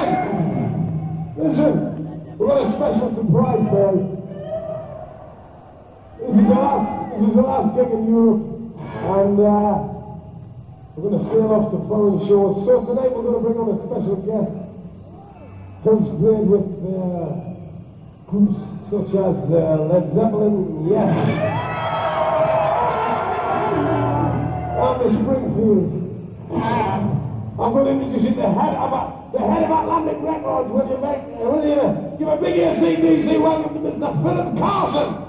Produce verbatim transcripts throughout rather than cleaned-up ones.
Listen, we've got a special surprise for you. This is the last, this is the last gig in Europe, and uh, we're going to sail off to foreign shores. So tonight we're going to bring on a special guest who's played with uh, groups such as uh, Led Zeppelin, Yes, and the Springfields. I'm going to introduce you to the head of, a, the head of Atlantic Records. Will you make, will you give a big A C D C welcome to Mister Philip Carson?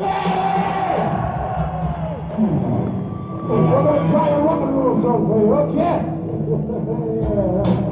We're going to try a rock and roll song for you, okay? Yeah.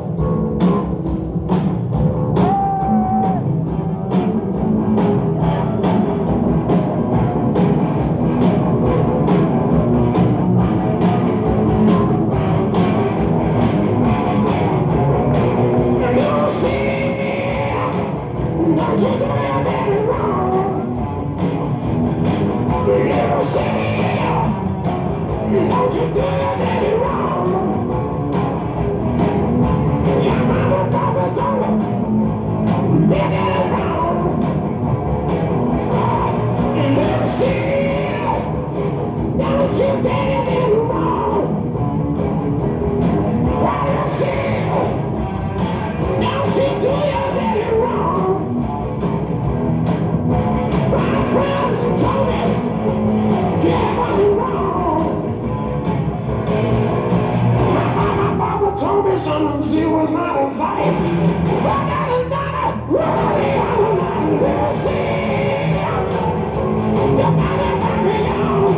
She was not in sight. I got another rolling on the sea. The money got me down.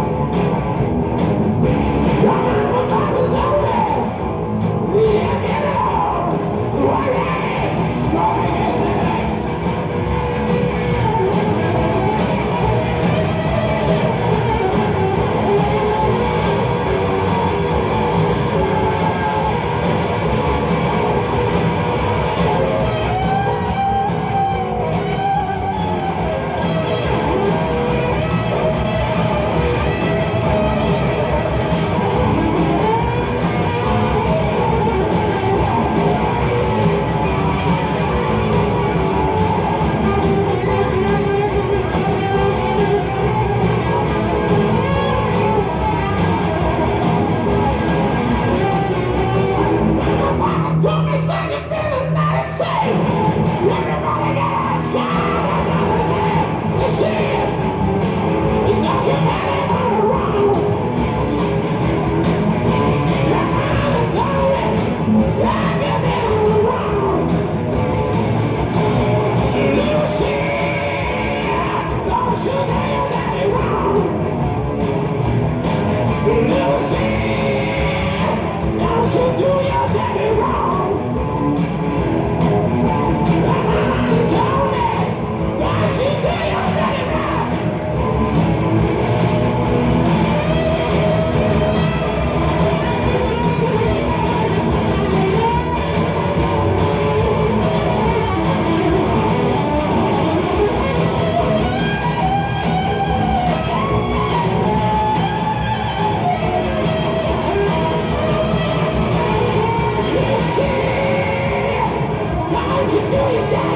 The money got me down. Yeah, get it all. Why, yeah, go ahead, you do your